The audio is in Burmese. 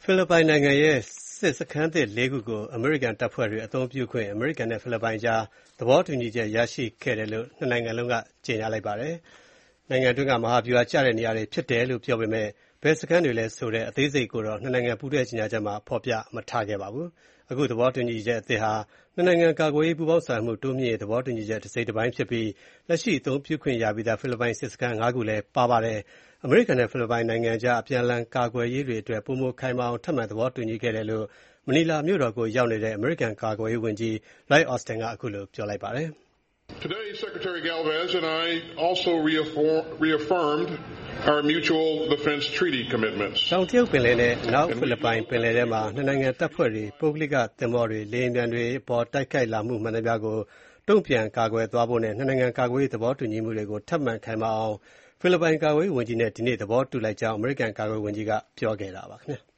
ဖိလစ်ပိုင်နိုင်ငံရဲ့စစ်စခန်းသစ် ၄ ခုကိုအမေရိကန်တပ်ဖွဲ့တွေအသုံးပြုခွင့်အမေရိကန်နဲ့ဖိလစ်ပိုင်ကြားသဘောတူညီချက်ရရှိခဲ့တယ်လို့နှစ်နိုင်ငံလုံးကကြေညာလိုက်ပါတယ်။နိုင်ငံတွင်းကမဟာဗျူဟာကျတဲ့နေရာတွေဖြစ်တယ်လို့ပြောပေမဲ့ဘယ်စခန်းတွေလဲဆိုတဲ့အသေးစိတ်ကိုတော့နှစ်နိုင်ငံပူးတွဲကြေညာချက်မှာဖော်ပြမထားခဲ့ပါဘူး။အခုသဘောတူညီချက်အသစ်ဟာနှစ်နိုင်ငံကာကွယ်ရေးပူးပေါင်းဆောင်ရွက်မှုတိုးမြှင့်ရေးသဘောတူညီချက်တစ်စိတ်တစ်ပိုင်းဖြစ်ပြီးလက်ရှိအသုံးပြုခွင့်ရပြီးသားဖိလစ်ပိုင်စစ်စခန်း ၅ ခုလည်းပါပါတယ်။အမေရိကန်နဲ့ဖိလစ်ပိုင်နိုင်ငံကြားအပြန်အလှန်ကာကွယ်ရေးတွေအတွက်ပိုမိုခိုင်မာအောင်ထပ်မံသဘောတူညီခဲ့တယ်လို့မနီလာမြို့တော်ကိုရောက်နေတဲ့အမေရိကန်ကာကွယ်ရေးဝန်ကြီး Lloyd Austin ကအခုလိုပြောလိုက်ပါတယ်။ Today, Secretary Galvez and I also reaffirmed our mutual defense treaty commitments. တောင်တရုတ်ပင်လယ်နဲ့အနောက်ဖိလစ်ပိုင်ပင်လယ်ထဲမှာနှစ်နိုင်ငံတပ်ဖွဲ့တွေပုဂ္ဂလိကသင်္ဘောတွေလေယာဉ်ပျံတွေအပေါ်တိုက်ခိုက်လာမှုမှန်သမျှကိုတုံ့ပြန်ကာကွယ်သွားဖို့နဲ့နှစ်နိုင်ငံကာကွယ်ရေးသဘောတူညီမှုတွေကိုထပ်မံခိုင်မာအောင်ဖိလစ်ပိုင်ကာကွယ်ရေးဝန်ကြီးနဲ့ဒီနေ့သဘောတူလိုက်ကြောင်းအမေရိကန်ကာကွယ်ရေးဝန်ကြီးကပြောခဲ့တာပါခင်ဗျာ။